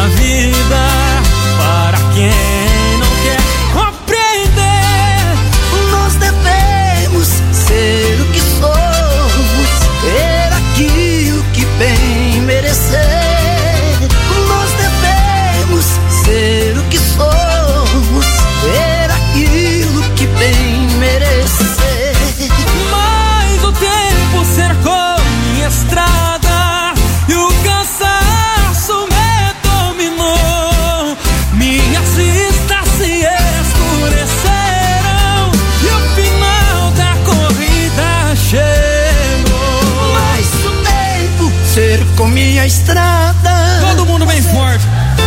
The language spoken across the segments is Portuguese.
vida. Para quem não quer compreender, nós devemos ser o que somos, ter aquilo que bem merecer. Nós devemos ser o que somos, ter aquilo que bem merecer. Mas o tempo cercou minha estrada e o cansaço me dominou. Minhas vistas se escureceram e o final da corrida chegou. Mas o tempo cercou minha estrada. Todo mundo bem forte.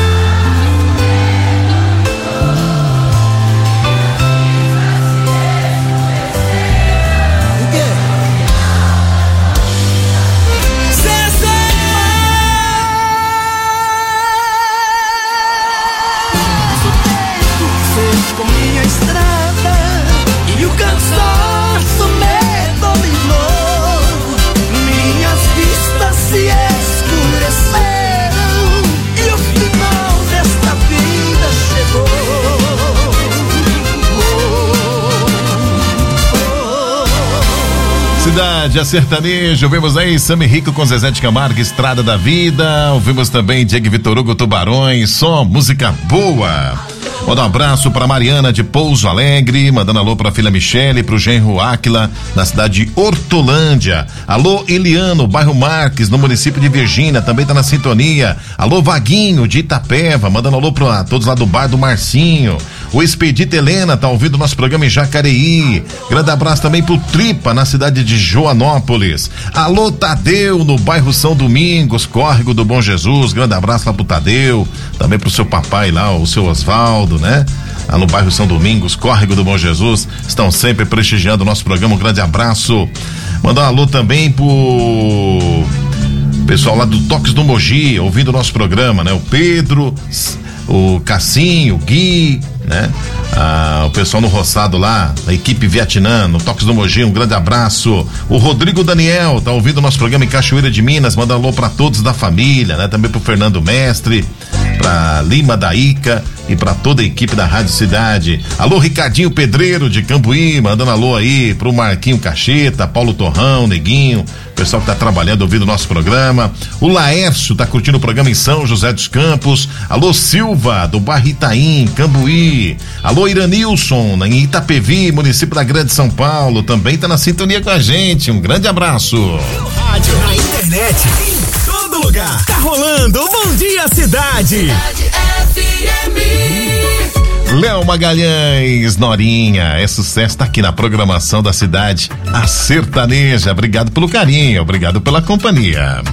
Cidade, a sertaneja, ouvimos aí Sammy Rico com Zezé de Camargo, Estrada da Vida, ouvimos também Diego Vitor Hugo, Tubarões, só música boa. Manda um abraço para Mariana de Pouso Alegre, mandando alô para a filha Michele, pro genro Áquila, na cidade de Hortolândia. Alô Eliano, bairro Marques, no município de Virgínia, também tá na sintonia. Alô Vaguinho de Itapeva, mandando alô para todos lá do bar do Marcinho. O Expedito Helena tá ouvindo o nosso programa em Jacareí. Grande abraço também pro Tripa, na cidade de Joanópolis. Alô Tadeu, no bairro São Domingos, Córrego do Bom Jesus. Grande abraço lá pro Tadeu, também pro seu papai lá, o seu Osvaldo, né? Lá no bairro São Domingos, Córrego do Bom Jesus, estão sempre prestigiando o nosso programa. Um grande abraço. Mandar um alô também pro pessoal lá do Toques do Mogi, ouvindo o nosso programa, né? O Pedro, o Cassinho, o Gui, né? O pessoal no Roçado lá, a equipe Vietnã, no Toques do Mogi, um grande abraço. O Rodrigo Daniel tá ouvindo o nosso programa em Cachoeira de Minas, manda alô pra todos da família, né? Também pro Fernando Mestre, pra Lima da Ica e pra toda a equipe da Rádio Cidade. Alô Ricardinho Pedreiro de Cambuí, mandando alô aí pro Marquinho Cacheta, Paulo Torrão, Neguinho, pessoal que tá trabalhando, ouvindo o nosso programa. O Laércio tá curtindo o programa em São José dos Campos. Alô Silva, do bairro Itaim, Cambuí. Alô Iranilson, em Itapevi, município da Grande São Paulo, também tá na sintonia com a gente. Um grande abraço. No rádio, na internet, em todo lugar. Tá rolando o Bom Dia Cidade. Léo Magalhães, Norinha, é sucesso, tá aqui na programação da Cidade, a sertaneja. Obrigado pelo carinho, obrigado pela companhia.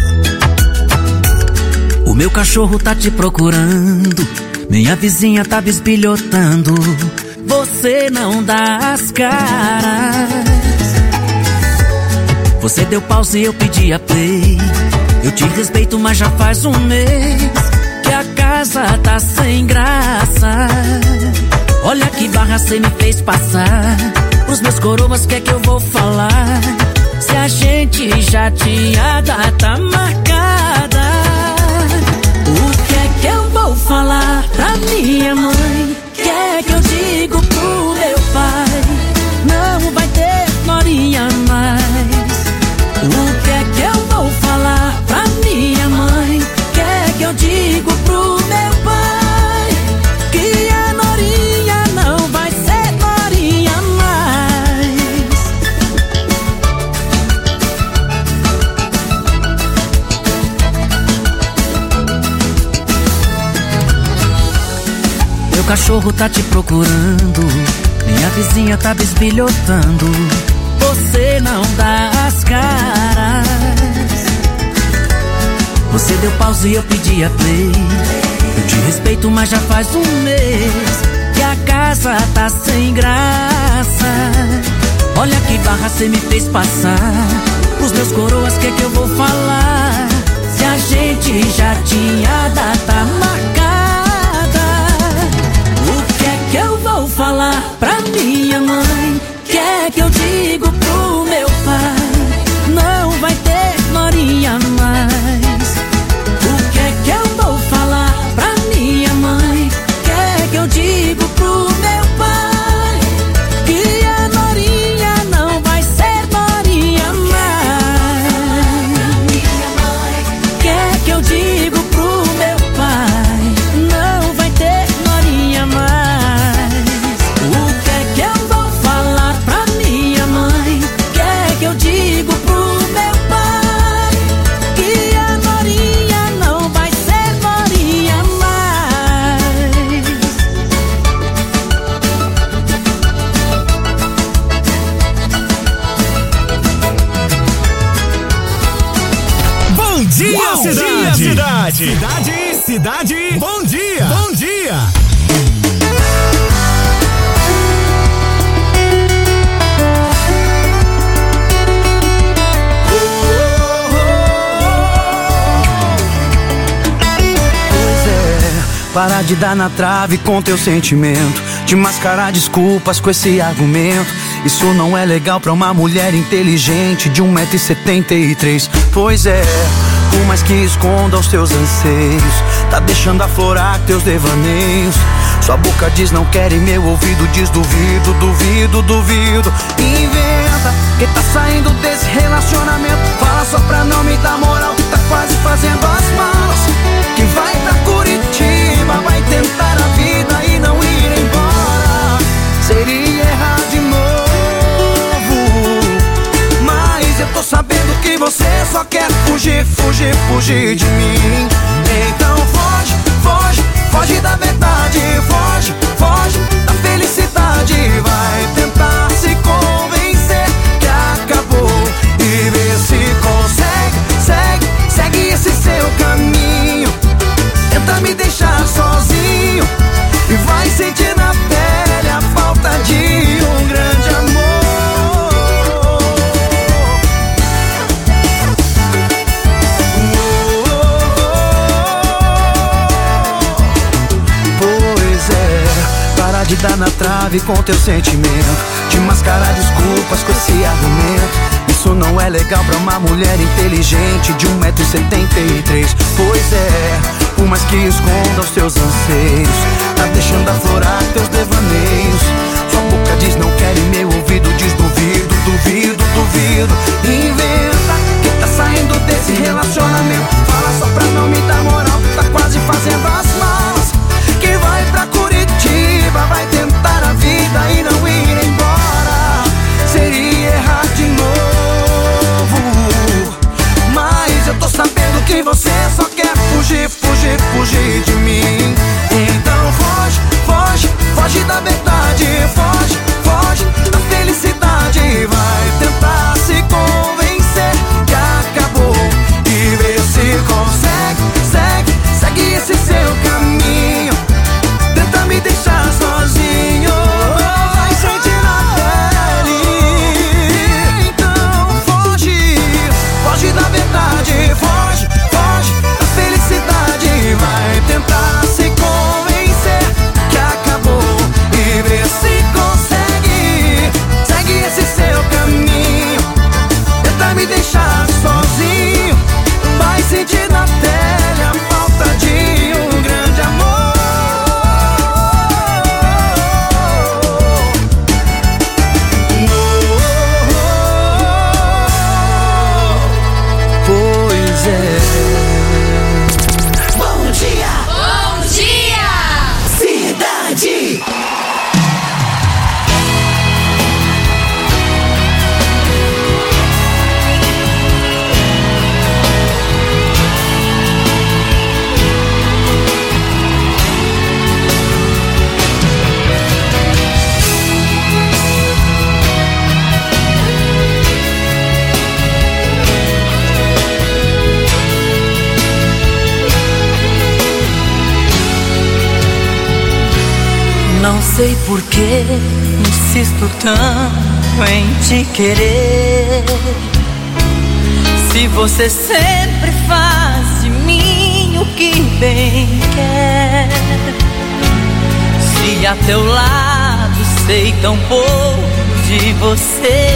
O meu cachorro tá te procurando, minha vizinha tá bisbilhotando, você não dá as caras. Você deu pause e eu pedi a play, eu te respeito mas já faz um mês que a casa tá sem graça. Olha que barra cê me fez passar, os meus coroas quer que eu vou falar, se a gente já tinha data marcada. O que é que eu vou falar pra minha mãe? Quer que eu digo pro meu pai? Não vai ter Norinha mais. O que é que eu vou falar pra minha mãe? Quer que eu digo pro meu pai? Que a Norinha não vai ser Norinha mais. Meu cachorro tá te procurando, minha vizinha tá bisbilhotando, você não dá as caras. Você deu pause e eu pedi a play, eu te respeito mas já faz um mês que a casa tá sem graça. Olha que barra cê me fez passar, os meus coroas quer que eu vou falar, se a gente já tinha data marcada. O que é que eu vou falar pra minha mãe? Quer que eu digo pro meu pai? Não vai ter Norinha mais. O que é que eu vou falar cidade, bom dia! Bom dia! Para de dar na trave com teu sentimento, de mascarar desculpas com esse argumento. Isso não é legal pra uma mulher inteligente de 1,73 m. Pois é, por mais que esconda os teus anseios, tá deixando aflorar teus devaneios. Sua boca diz não quer e meu ouvido diz duvido, duvido, duvido. Inventa que tá saindo desse relacionamento. Fala só pra não me dar moral que tá quase fazendo as malas, que vai pra Curitiba, vai tentar a vida e não ir embora. Seria errar de novo, mas eu tô sabendo que você só quer fugir, fugir, fugir de mim. Então foge, foge, foge da verdade. Foge, foge da felicidade. Vai tentar se convencer que acabou e ver se consegue. Segue, segue esse seu caminho. Tenta me deixar sozinho e vai sentir na pele a falta de um grande amor. Pois é, para de dar na trave com teu sentimento, de mascarar desculpas com esse argumento. Isso não é legal pra uma mulher inteligente de 1,73 m. Pois é, por mais que esconda os teus anseios, tá deixando aflorar teus devaneios. Sua boca diz não quer e meu ouvido diz duvido, duvido, duvido. Inventa que tá saindo desse relacionamento. Fala só pra não me dar moral que tá quase fazendo as malas, que vai pra Curitiba, vai tentar a vida e não ir embora. Seria errar de novo, mas eu tô sabendo que você só quer fugir, fugir, fugir de mim. Então foge, foge, foge da verdade. Foge, foge da felicidade. Vai tentar se convencer que acabou e ver se consegue. Segue, segue esse seu caminho. Tenta me deixar sozinho. Vai sentir na pele. Então foge, foge da verdade. Foge, foge da felicidade. Vai tentar se convencer que acabou e ver se consegue. Segue esse seu caminho. Tenta me deixar sozinho. Vai sentir na pele a falta de um grande amor. Pois é. Bom dia! Bom dia! Cidade! Não sei por que insisto tanto em te querer, se você sempre faz de mim o que bem quer. Se a teu lado sei tão pouco de você,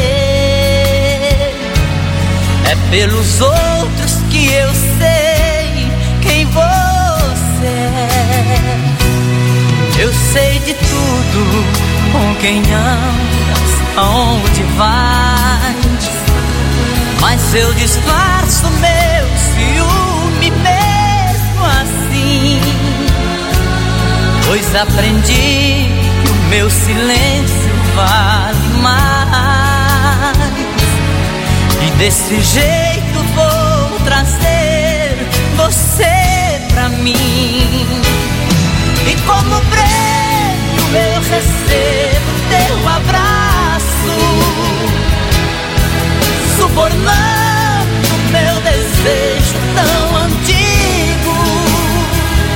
é pelos outros que eu sei quem você é. Eu sei de tudo, com quem andas, aonde vais, mas eu disfarço meu ciúme mesmo assim, pois aprendi que o meu silêncio vale mais, e desse jeito vou trazer você pra mim. E como prêmio eu recebo teu abraço, subornando meu desejo tão antigo.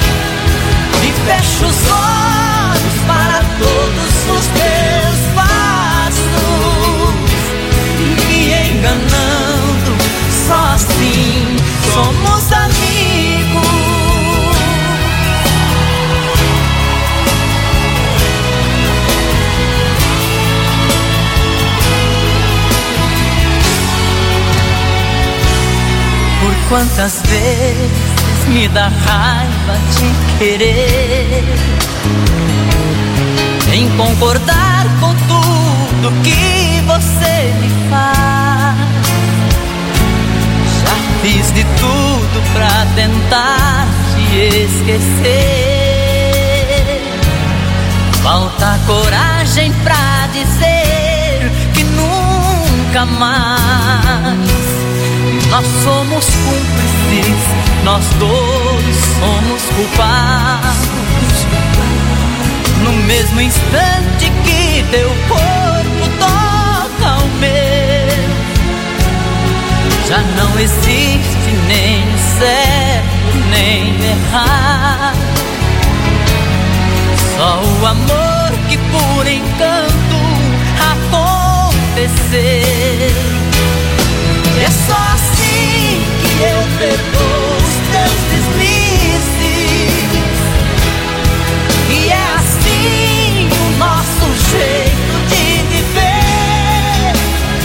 Quantas vezes me dá raiva te querer, em concordar com tudo que você me faz. Já fiz de tudo pra tentar te esquecer. Falta coragem pra dizer que nunca mais. Nós somos cúmplices, nós dois somos culpados. No mesmo instante que teu corpo toca o meu, já não existe nem certo nem errado. Só o amor que por encanto aconteceu. É só assim que eu perdoo os teus deslizes, e é assim o nosso jeito de viver.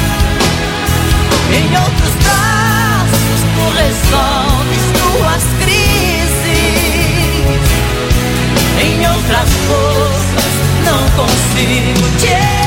Em outros braços tu resolves tuas crises, em outras forças não consigo te esquecer.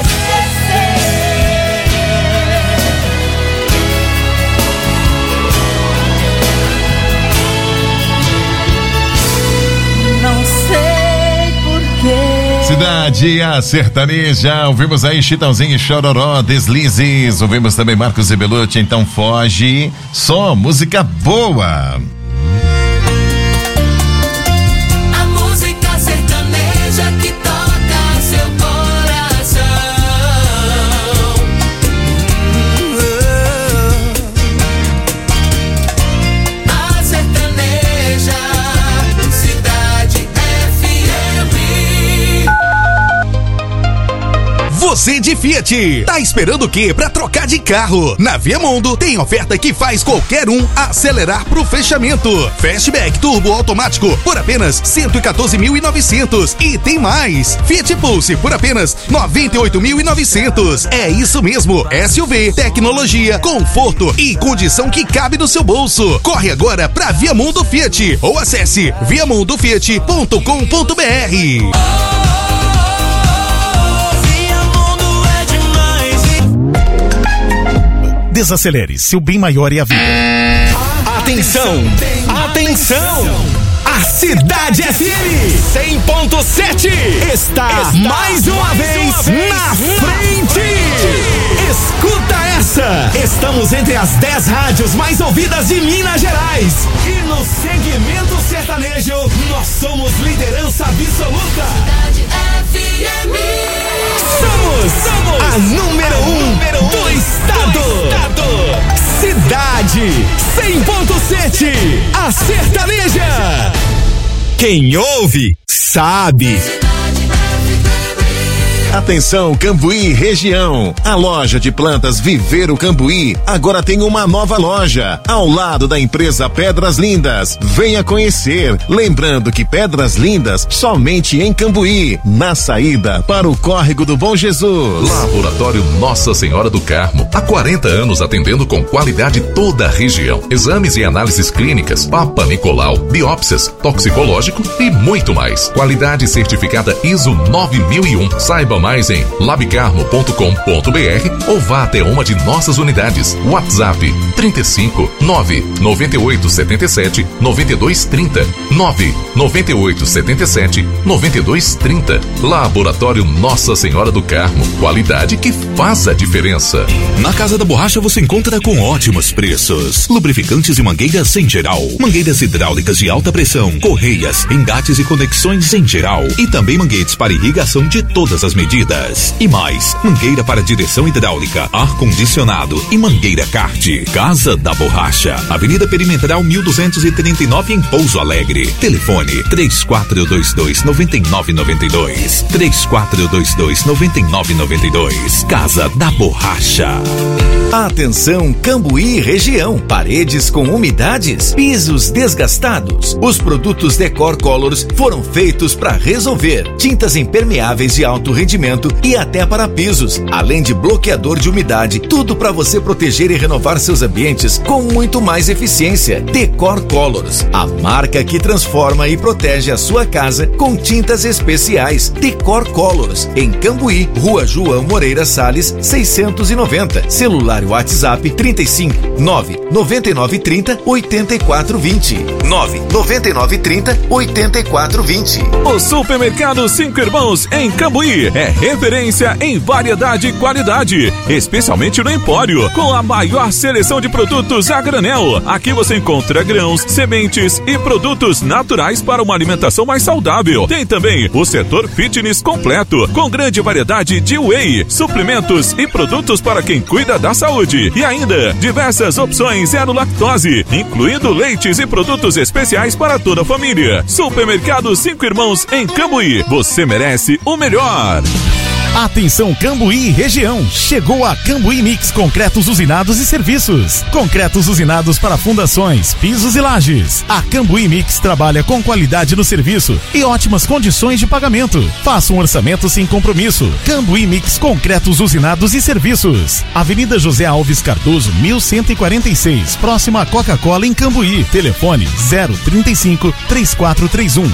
Cidade a Sertaneja, ouvimos aí Chitãozinho e Chororó, Deslizes, ouvimos também Marcos e Belucci, Então Foge, só música boa. A música sertaneja que toca seu coração. A sertaneja, Cidade FM. Você de Fiat, tá esperando o quê pra trocar de carro? Na Viamundo tem oferta que faz qualquer um acelerar pro fechamento. Fastback turbo automático por apenas 114.900 e tem mais. Fiat Pulse por apenas 98.900. É isso mesmo, SUV, tecnologia, conforto e condição que cabe no seu bolso. Corre agora pra Viamundo Fiat ou acesse viamundofiat.com.br. Desacelere, seu bem maior é a vida. Atenção! Atenção! A Cidade FM 100.7 está mais uma vez na frente! Escuta essa! Estamos entre as 10 rádios mais ouvidas de Minas Gerais. E no segmento sertanejo, nós somos liderança absoluta. Cidade FM. Somos a número 1 do estado. Cidade 100.7, a sertaneja. Quem ouve, sabe. Atenção Cambuí região, a loja de plantas Viveiro Cambuí agora tem uma nova loja ao lado da empresa Pedras Lindas. Venha conhecer, lembrando que Pedras Lindas somente em Cambuí, na saída para o Córrego do Bom Jesus. Laboratório Nossa Senhora do Carmo, há 40 anos atendendo com qualidade toda a região. Exames e análises clínicas, Papa Nicolau, biópsias, toxicológico e muito mais. Qualidade certificada ISO 9001. Saiba mais em labcarmo.com.br ou vá até uma de nossas unidades. WhatsApp 35 998 77 92 30 998 77 92 30. Laboratório Nossa Senhora do Carmo, qualidade que faz a diferença. Na Casa da Borracha você encontra com ótimos preços: lubrificantes e mangueiras em geral, mangueiras hidráulicas de alta pressão, correias, engates e conexões em geral, e também manguetes para irrigação de todas as medidas. E mais, mangueira para direção hidráulica, ar-condicionado e mangueira kart. Casa da Borracha, Avenida Perimetral 1239 em Pouso Alegre. Telefone 3422-9992. 3422-9992. Casa da Borracha. Atenção Cambuí região, paredes com umidades, pisos desgastados. Os produtos Decor Colors foram feitos para resolver. Tintas impermeáveis de alto rendimento revestimento e até para pisos, além de bloqueador de umidade. Tudo para você proteger e renovar seus ambientes com muito mais eficiência. Decor Colors, a marca que transforma e protege a sua casa com tintas especiais. Decor Colors, em Cambuí, Rua João Moreira Salles, 690. Celular e WhatsApp 35 99930 8420. 99930 8420. O Supermercado 5 Irmãos em Cambuí é referência em variedade e qualidade, especialmente no Empório, com a maior seleção de produtos a granel. Aqui você encontra grãos, sementes e produtos naturais para uma alimentação mais saudável. Tem também o setor fitness completo, com grande variedade de whey, suplementos e produtos para quem cuida da saúde. E ainda, diversas opções zero lactose, incluindo leites e produtos especiais para toda a família. Supermercado 5 Irmãos em Cambuí. Você merece o melhor. Atenção Cambuí região, chegou a Cambuí Mix Concretos Usinados e Serviços. Concretos usinados para fundações, pisos e lajes. A Cambuí Mix trabalha com qualidade no serviço e ótimas condições de pagamento. Faça um orçamento sem compromisso. Cambuí Mix Concretos Usinados e Serviços. Avenida José Alves Cardoso, 1146, próxima à Coca-Cola em Cambuí. Telefone 035 3431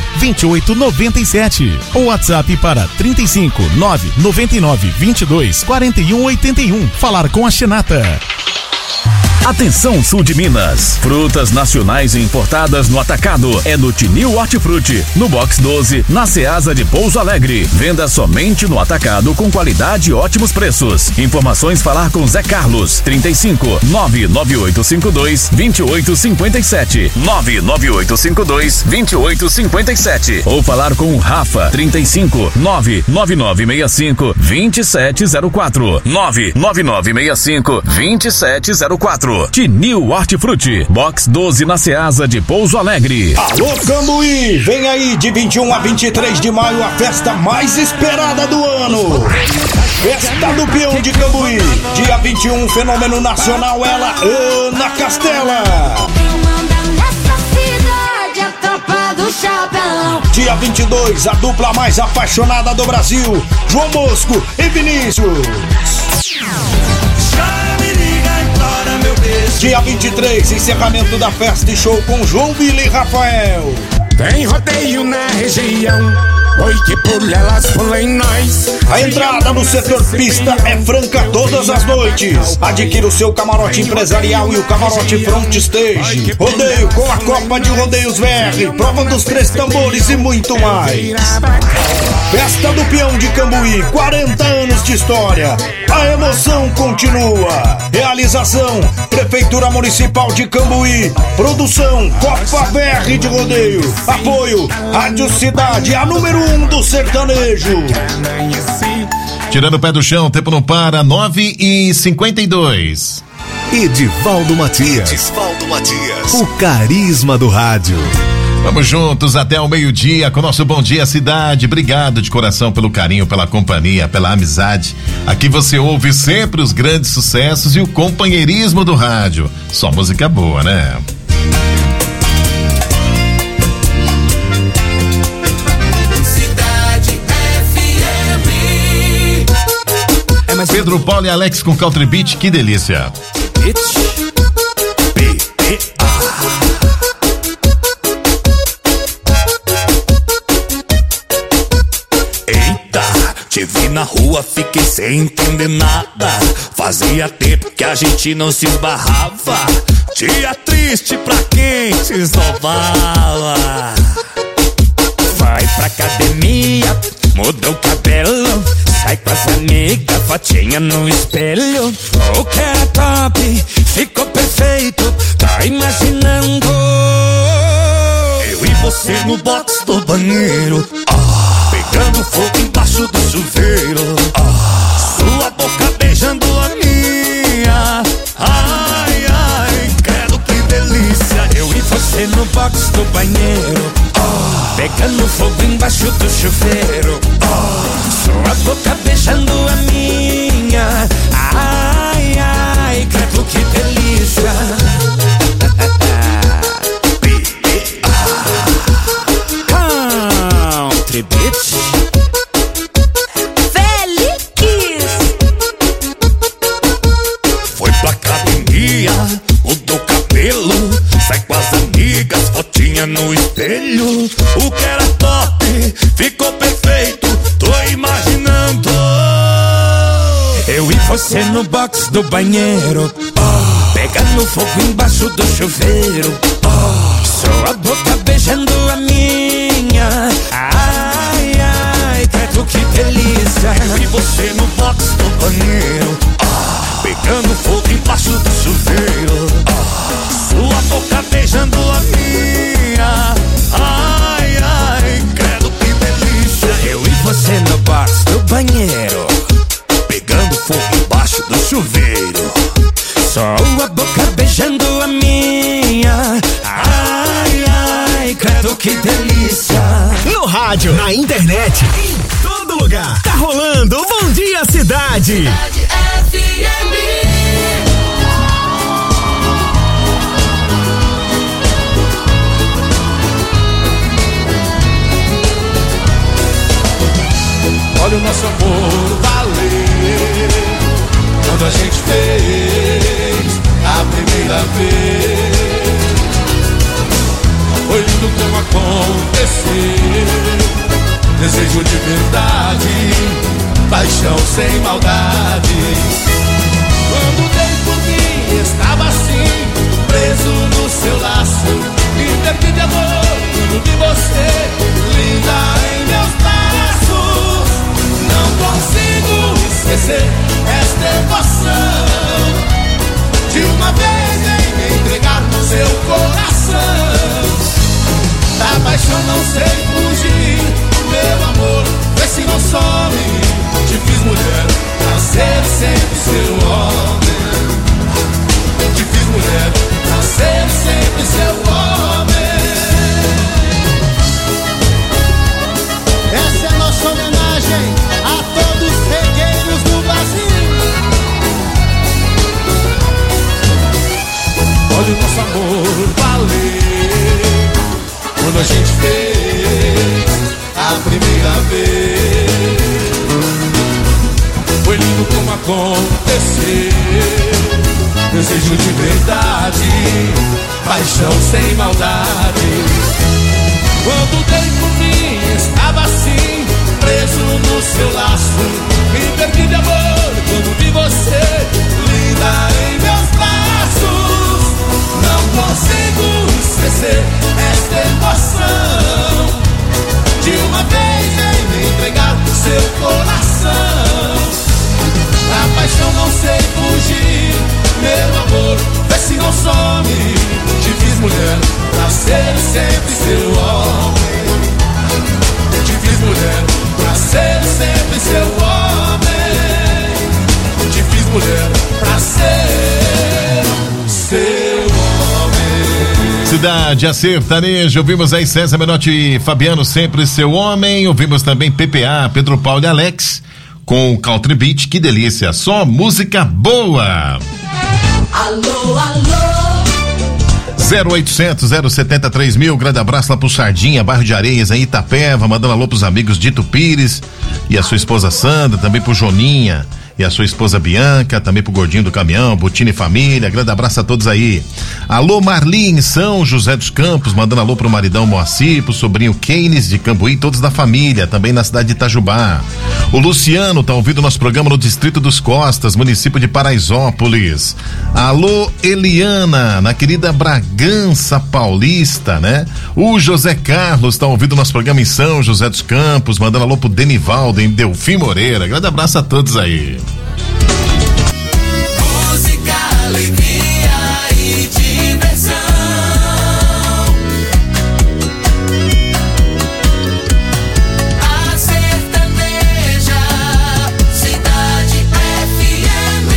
2897 ou WhatsApp para 35 999 22 41 81. Falar com a Xenata. Atenção Sul de Minas, frutas nacionais e importadas no atacado é no Tinil Hortifruti, no Box 12, na Ceasa de Pouso Alegre. Venda somente no atacado com qualidade e ótimos preços. Informações falar com Zé Carlos, 35 99852 2857, 99852 2857 ou falar com o Rafa, 35 99965 2704, 99965 2704. Tinil Hortifruti, Box 12 na Ceasa de Pouso Alegre. Alô Cambuí, vem aí de 21 a 23 de maio a festa mais esperada do ano. Festa do Peão de Cambuí. Dia 21, fenômeno nacional, ela, Ana Castela. Dia 22, a dupla mais apaixonada do Brasil, João Bosco e Vinícius. Dia 23, encerramento da festa e show com João Billy e Rafael. Tem rodeio na região, oi que pula elas pula em nós. A entrada no setor pista é franca todas as noites. Adquira o seu camarote empresarial e o camarote front stage. Rodeio com a Copa de Rodeios VR, prova dos 3 tambores e muito mais. Festa do Peão de Cambuí, 40 anos de história. A emoção continua. Realização, Prefeitura Municipal de Cambuí. Produção, Copa VR de Rodeio. Apoio, Rádio Cidade, a número 1 do sertanejo. Tirando o pé do chão, tempo não para, 9h52. Edivaldo Matias. O carisma do rádio. Vamos juntos até o meio-dia com o nosso Bom Dia Cidade. Obrigado de coração pelo carinho, pela companhia, pela amizade. Aqui você ouve sempre os grandes sucessos e o companheirismo do rádio. Só música boa, né? Cidade FM. Pedro Paulo e Alex com Country Beat, que delícia. Te vi na rua, fiquei sem entender nada. Fazia tempo que a gente não se esbarrava. Dia triste pra quem se esnobava. Vai pra academia, muda o cabelo, sai com as amigas, fotinha no espelho. O que era top, ficou perfeito, tá imaginando? Eu e você no box do banheiro, pegando fogo embaixo do chuveiro, sua boca beijando a minha. Ai, ai, credo que delícia. Eu e você no box do banheiro, pegando fogo embaixo do chuveiro, sua boca beijando a minha. Ai, ai, credo que delícia. Country Beat. O que era top ficou perfeito, tô imaginando. Eu e você no box do banheiro, pegando fogo embaixo do chuveiro, sua boca beijando a minha. Ai, ai, credo que delícia. Eu e você no box do banheiro, pegando fogo embaixo do chuveiro, sua boca beijando a minha. Ai, ai, credo que delícia. Eu e você no box do banheiro, pegando fogo embaixo do chuveiro, sua boca beijando a minha. Ai, ai, credo que delícia. No rádio, na internet, em todo lugar, tá rolando o Bom Dia Cidade. Olha o nosso amor valer, quando a gente fez a primeira vez. Foi lindo como aconteceu, desejo de verdade, paixão sem maldade. Quando dei por mim, estava assim, preso no seu laço, me perdi de amor, quando vi você, linda em meus braços. Não consigo esquecer esta emoção de uma vez em me entregar no seu coração. Da paixão não sei fugir, meu amor, vê se não some. Te fiz mulher pra ser sempre seu homem. Te fiz mulher pra ser sempre seu homem. Essa é nossa homenagem a todos os regueiros do Brasil. Olha o nosso amor valer, quando a gente fez a primeira vez. Foi lindo como aconteceu, desejo de verdade, paixão sem maldade. Quando dei por mim, estava assim, preso no seu laço, me perdi de amor quando vi você, linda em meus braços. Não consigo esquecer esta emoção de uma vez em me entregar no seu coração. A paixão não sei fugir, meu amor, vê se não some. Te fiz mulher pra ser sempre seu homem. Te fiz mulher pra ser sempre seu homem. Te fiz mulher pra ser seu homem. Cidade, a sertaneja, ouvimos aí César Menotti e Fabiano, sempre seu homem. Ouvimos também PPA, Pedro Paulo e Alex com o Country Beat, que delícia, só música boa. Alô, alô. 0800 070 3000, grande abraço lá pro Sardinha, bairro de Areias, em Itapeva, mandando alô pros amigos Dito Pires e a sua esposa Sandra, também pro Joninha e a sua esposa Bianca, também pro Gordinho do Caminhão, Butini Família, grande abraço a todos aí. Alô Marli em São José dos Campos, mandando alô pro maridão Moacir, pro sobrinho Keynes de Cambuí, todos da família, também na cidade de Itajubá. O Luciano tá ouvindo nosso programa no Distrito dos Costas, município de Paraisópolis. Alô Eliana, na querida Bragança Paulista, né? O José Carlos tá ouvindo nosso programa em São José dos Campos, mandando alô pro Denivaldo em Delfim Moreira, grande abraço a todos aí. Música, alegria e diversão. A sertaneja, Cidade FM.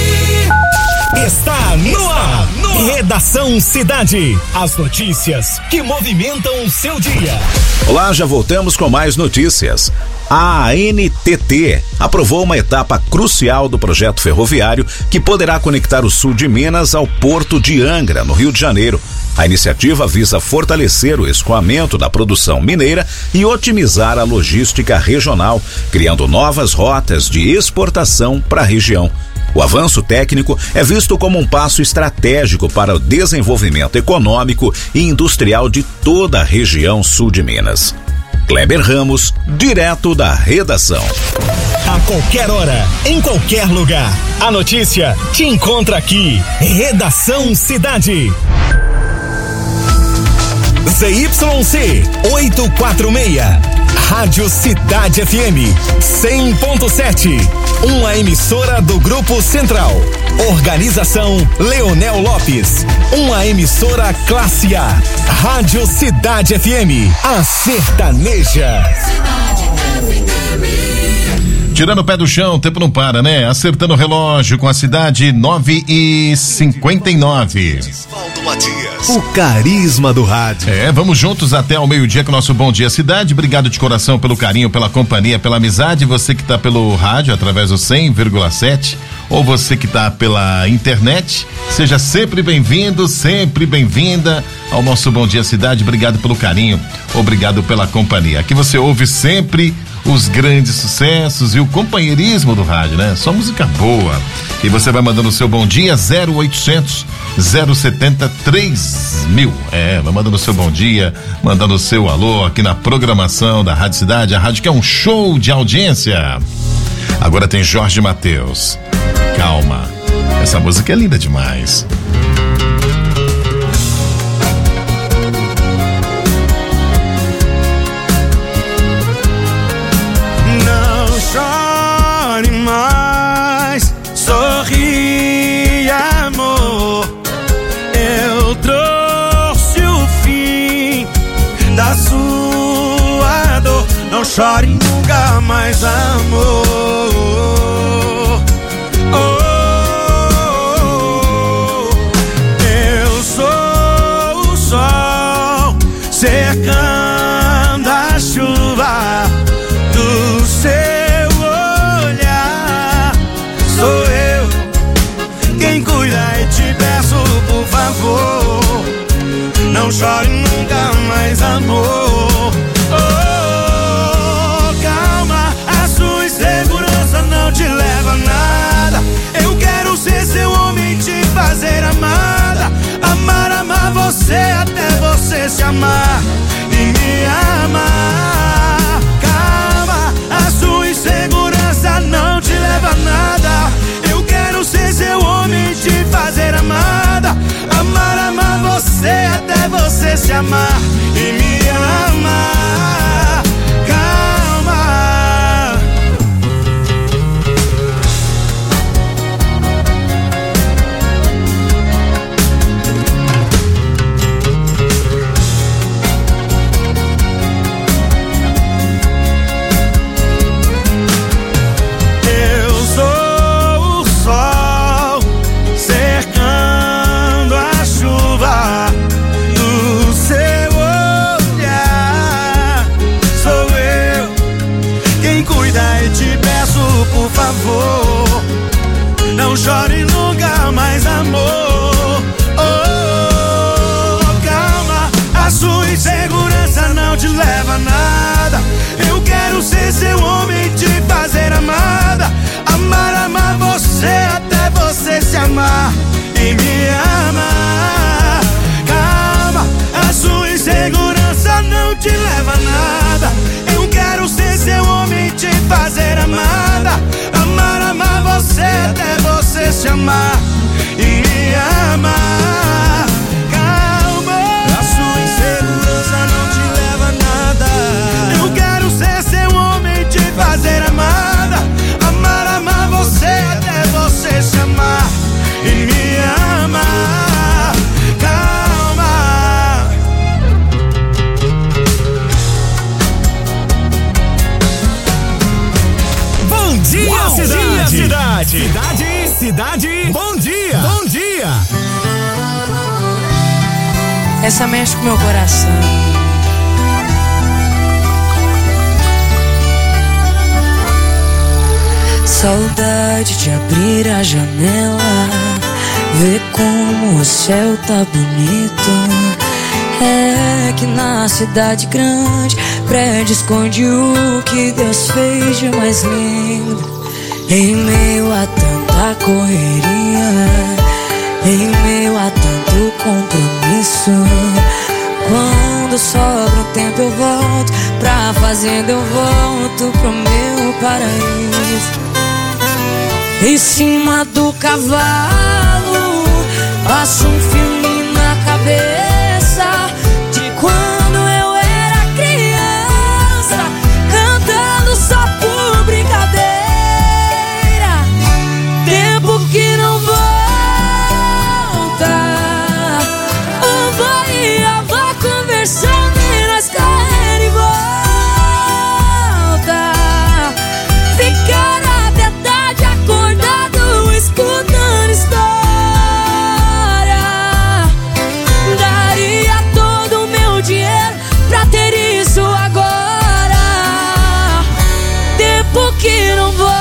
Está no ar. Redação Cidade. As notícias que movimentam o seu dia. Olá, já voltamos com mais notícias. A ANTT aprovou uma etapa crucial do projeto ferroviário que poderá conectar o sul de Minas ao porto de Angra, no Rio de Janeiro. A iniciativa visa fortalecer o escoamento da produção mineira e otimizar a logística regional, criando novas rotas de exportação para a região. O avanço técnico é visto como um passo estratégico para o desenvolvimento econômico e industrial de toda a região sul de Minas. Kleber Ramos, direto da redação. A qualquer hora, em qualquer lugar, a notícia te encontra aqui. Redação Cidade. ZYC 846, Rádio Cidade FM 100.7, uma emissora do Grupo Central. Organização Leonel Lopes, uma emissora classe A. Rádio Cidade FM, a sertaneja. Tirando o pé do chão, o tempo não para, né? Acertando o relógio com a cidade 9h59. O carisma do rádio. Vamos juntos até ao meio-dia com o nosso Bom Dia Cidade. Obrigado de coração pelo carinho, pela companhia, pela amizade. Você que está pelo rádio através do 100,7 ou você que está pela internet, seja sempre bem-vindo, sempre bem-vinda ao nosso Bom Dia Cidade. Obrigado pelo carinho, obrigado pela companhia. Aqui você ouve sempre os grandes sucessos e o companheirismo do rádio, né? Só música boa. E você vai mandando o seu bom dia 0800 070 3000. Vai mandando o seu bom dia, mandando o seu alô aqui na programação da Rádio Cidade, a rádio que é um show de audiência. Agora tem Jorge Mateus. Calma, essa música é linda demais. Chore mais, sorri, amor. Eu trouxe o fim da sua dor. Não chore nunca mais, amor. Eu sou o sol cercando a chuva do seu. Não chore nunca mais, amor. Calma, a sua insegurança não te leva a nada. Eu quero ser seu homem, te fazer amada. Amar você até você se amar e me amar. Calma, a sua insegurança não te leva a nada. Eu quero ser seu homem, te fazer amada. Amar você até você se amar e me amar. Calma. Eu sou o sol cercando a chuva do seu olhar. Sou eu quem cuida e te peço, por favor, não chore nunca mais, amor. Calma, a sua insegurança não te leva a nada. Eu quero ser seu homem, te fazer amada. Amar você até você se amar e me amar. Calma, a sua insegurança não te leva a nada. Eu quero ser seu homem, te fazer amada. Amar você até você se amar e me amar. Calma, a sua insegurança não te leva a nada. Eu quero ser seu homem, te fazer amada. Amar você até você se amar e me amar. Calma. Bom dia, uau, cidade. Cidade, bom dia. Bom dia. Essa mexe com meu coração. Saudade de abrir a janela, ver como o céu tá bonito. É que na cidade grande, prédio esconde o que Deus fez de mais lindo. Em meio a tanta da correria, em meio a tanto compromisso. Quando sobra um tempo eu volto pra fazenda, eu volto pro meu paraíso. Em cima do cavalo, passo um filme na cabeça de quando eu era criança, cantando só por brincadeira. Tempo que não volta, o vô e a avó conversando e nós correndo em volta. Ficar até tarde acordado escutando história. Daria todo o meu dinheiro pra ter isso agora. Tempo que não volta,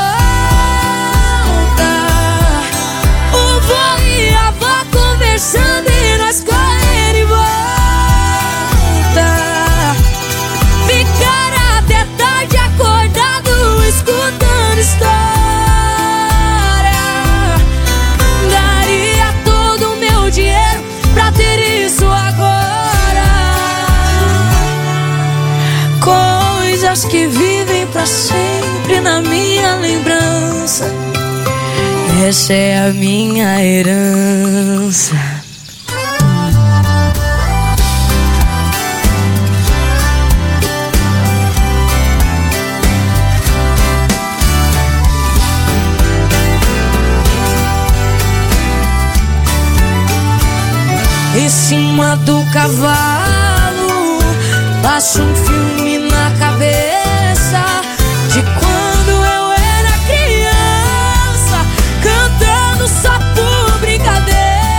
o vô e a avó conversando e nós correndo em volta. Ficar até tarde acordado escutando história. Daria todo o meu dinheiro pra ter isso agora. Coisas que vivem pra sempre na minha lembrança. Essa é a minha herança. Em cima do cavalo, passo um filme na cabeça de quando eu era criança, cantando só por brincadeira.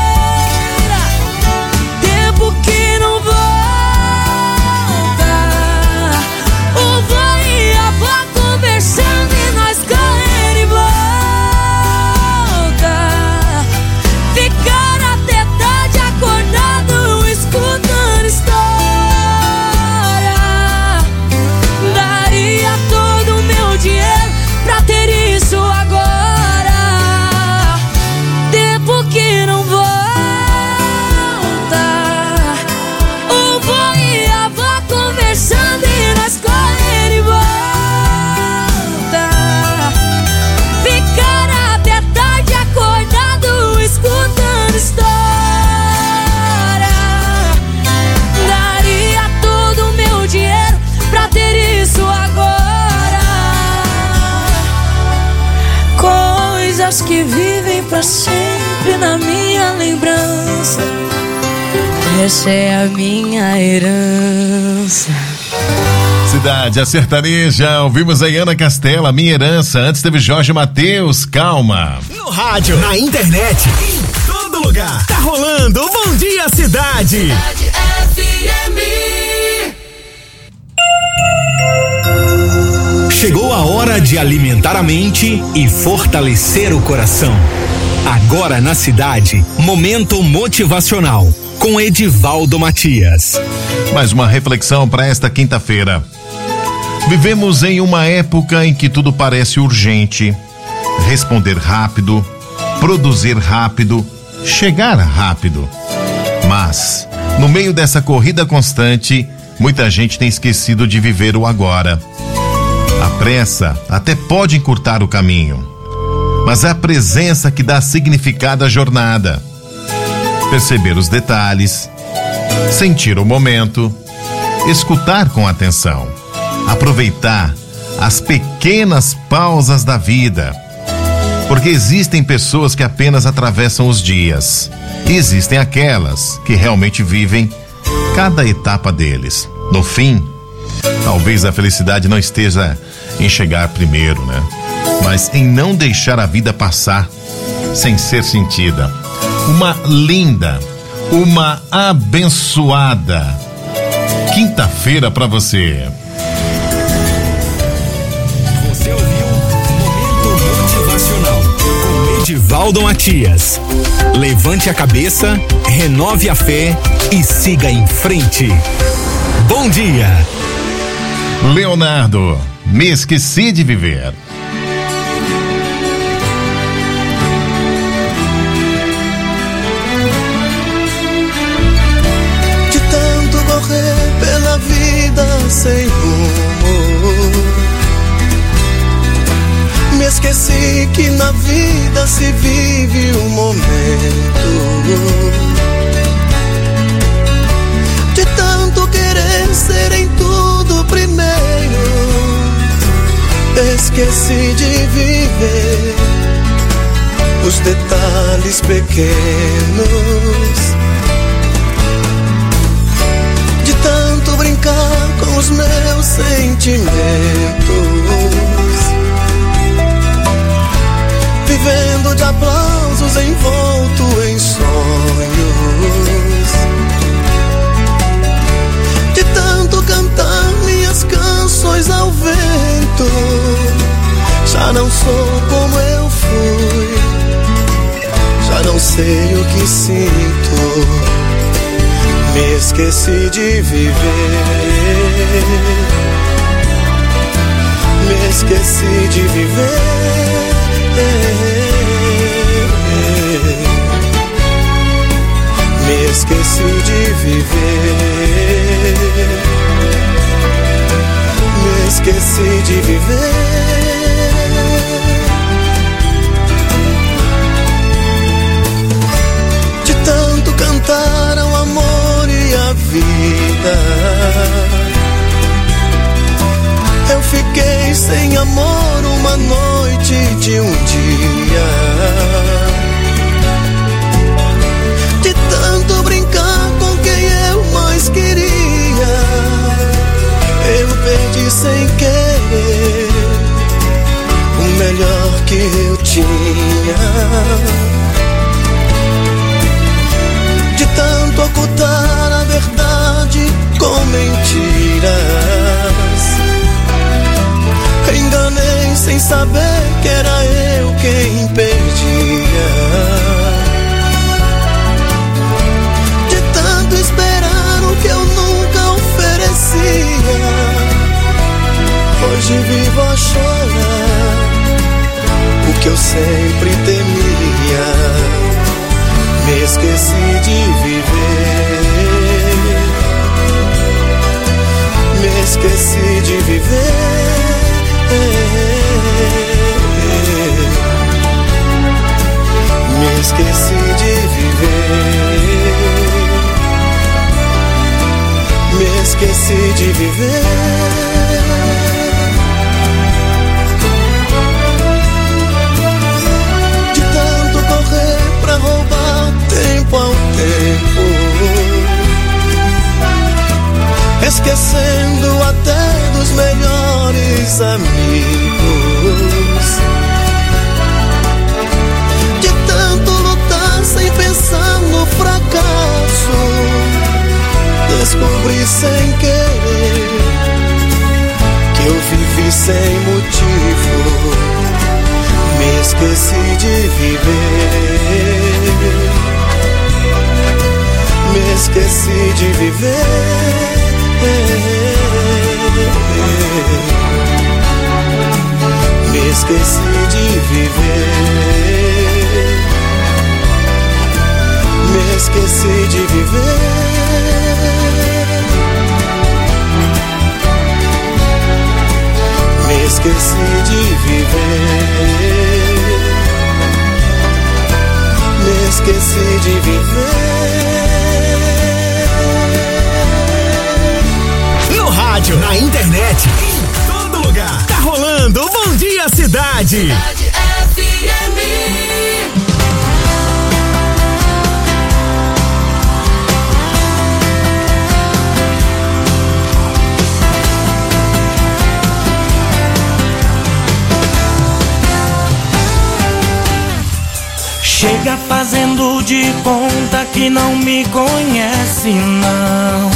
Tempo que não volta, o vô e a avó conversando e nós correndo em volta. Ficar até tarde acordado escutando história. Daria todo o meu dinheiro pra ter isso agora. Tempo que não volta, o vô e a avó conversando e nós correndo em volta. Ficar até tarde acordado escutando história. Daria todo o meu dinheiro pra ter isso agora. Coisas que vivem pra sempre na minha lembrança. Essa é a minha herança. Cidade, a sertaneja, ouvimos aí Ana Castela, Minha Herança. Antes teve Jorge Mateus, Calma. No rádio, na internet, em todo lugar. Tá rolando o Bom Dia Cidade. Chegou a hora de alimentar a mente e fortalecer o coração. Agora na cidade, Momento Motivacional, com Edivaldo Matias. Mais uma reflexão para esta quinta-feira. Vivemos em uma época em que tudo parece urgente. Responder rápido, produzir rápido, chegar rápido. Mas, no meio dessa corrida constante, muita gente tem esquecido de viver o agora. A pressa até pode encurtar o caminho, mas é a presença que dá significado à jornada. Perceber os detalhes, sentir o momento, escutar com atenção, aproveitar as pequenas pausas da vida. Porque existem pessoas que apenas atravessam os dias, e existem aquelas que realmente vivem cada etapa deles. No fim, talvez a felicidade não esteja em chegar primeiro, né? Mas em não deixar a vida passar sem ser sentida. Uma linda, uma abençoada quinta-feira pra você. Você ouviu Momento Motivacional com Edivaldo Matias. Levante a cabeça, renove a fé e siga em frente. Bom dia! Leonardo, me esqueci de viver. sem rumo. Me esqueci que na vida se vive um momento. De tanto querer ser em tudo primeiro, esqueci de viver os detalhes pequenos. De tanto brincar com os meus sentimentos, vivendo de aplausos envolto em sonhos. De tanto cantar minhas canções ao vento, já não sou como eu fui, já não sei o que sinto. Me esqueci de viver, me esqueci de viver. Me esqueci de viver, me esqueci de viver. De tanto cantar ao amor e à vida, eu fiquei sem amor uma noite de um dia. De tanto brincar com quem eu mais queria, eu perdi sem querer o melhor que eu tinha. De tanto ocultar a verdade com mentiras, enganei sem saber que era eu quem perdia. De tanto esperar o que eu nunca oferecia, hoje vivo a chorar o que eu sempre temia. Me esqueci de viver, me esqueci de viver. Me esqueci de viver, me esqueci de viver. De tanto correr pra roubar tempo ao tempo, esquecendo até dos melhores amigos. De tanto lutar sem pensar no fracasso, descobri sem querer que eu vivi sem motivo. Me esqueci de viver, me esqueci de viver. Me esqueci de viver, me esqueci de viver. Me esqueci de viver, me esqueci de viver. No rádio, na internet, em todo lugar. Tá rolando o Bom Dia Cidade. Chega fazendo de conta que não me conhece, não.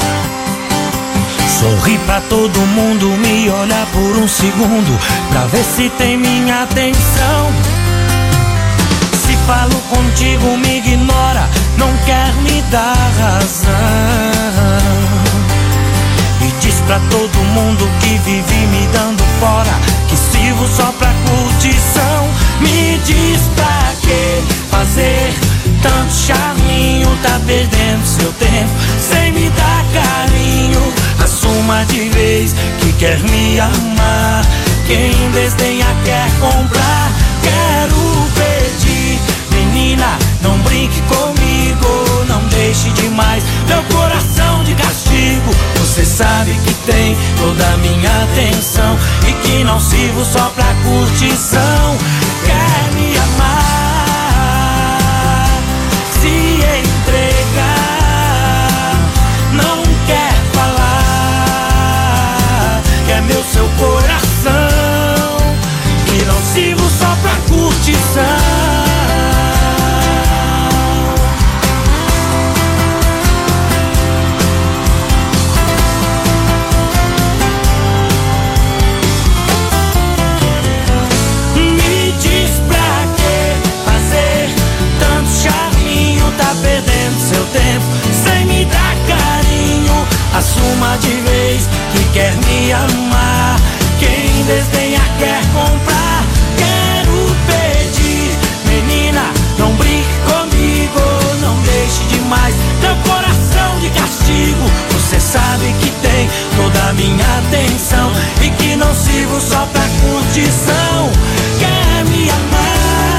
Sorri pra todo mundo, me olha por um segundo pra ver se tem minha atenção. Se falo contigo, me ignora, não quer me dar razão. E diz pra todo mundo que vive me dando fora, que sirvo só pra curtição. Me diz pra que fazer tanto charminho, tá perdendo seu tempo sem me dar carinho. Assuma de vez que quer me amar. Quem desdenha quer comprar. Quero pedir, menina, não brinque comigo. Não deixe demais meu coração de castigo. Você sabe que tem toda a minha atenção e que não sirvo só pra curtição. Quer me amar, se entregar, não quer falar que é meu seu coração, que não sirvo só pra curtição. Perdendo seu tempo sem me dar carinho. Assuma de vez que quer me amar. Quem desdenha quer comprar. Quero pedir, menina, não brinque comigo. Não deixe demais teu coração de castigo. Você sabe que tem toda a minha atenção e que não sirvo só pra curtição. Quer me amar,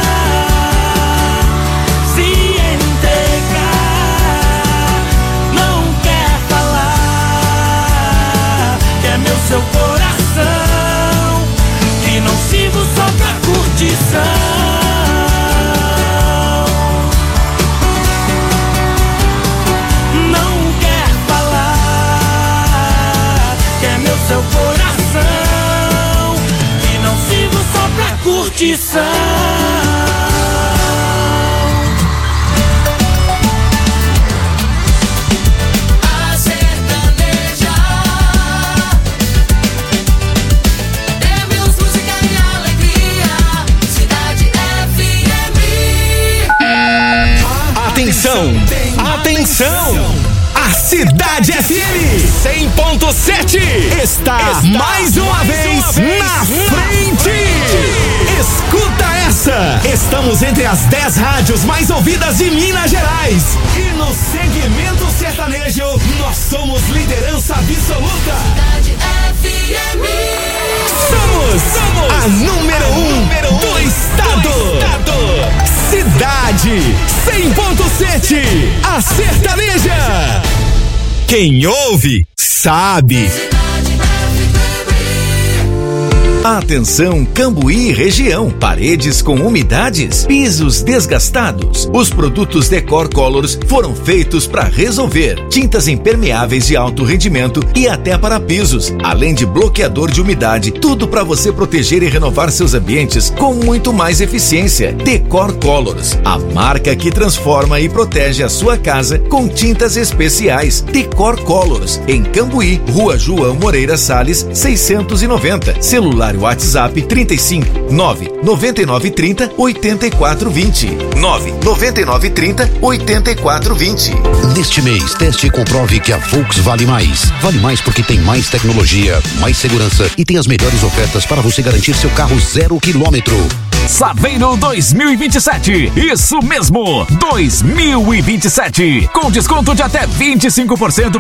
seu coração, que não sirvo só pra curtição. Não quer falar que é meu seu coração, que não sirvo só pra curtição. Atenção! A Cidade FM 100.7 está mais uma vez na frente! Escuta essa! Estamos entre as 10 rádios mais ouvidas de Minas Gerais. E no segmento sertanejo, nós somos liderança absoluta. Cidade FM. Somos a número 1 do estado. Cidade 100.7, a sertaneja. Quem ouve, sabe. Atenção Cambuí e região. Paredes com umidades, pisos desgastados. Os produtos Decor Colors foram feitos para resolver. Tintas impermeáveis de alto rendimento e até para pisos, além de bloqueador de umidade. Tudo para você proteger e renovar seus ambientes com muito mais eficiência. Decor Colors, a marca que transforma e protege a sua casa com tintas especiais. Decor Colors, em Cambuí, Rua João Moreira Salles, 690. Celular WhatsApp 35 99930 8420 99930 8420. Neste mês, teste e comprove que a Volks vale mais. Vale mais porque tem mais tecnologia, mais segurança e tem as melhores ofertas para você garantir seu carro 0 quilômetro. Saveiro 2027, isso mesmo, 2027, com desconto de até 25%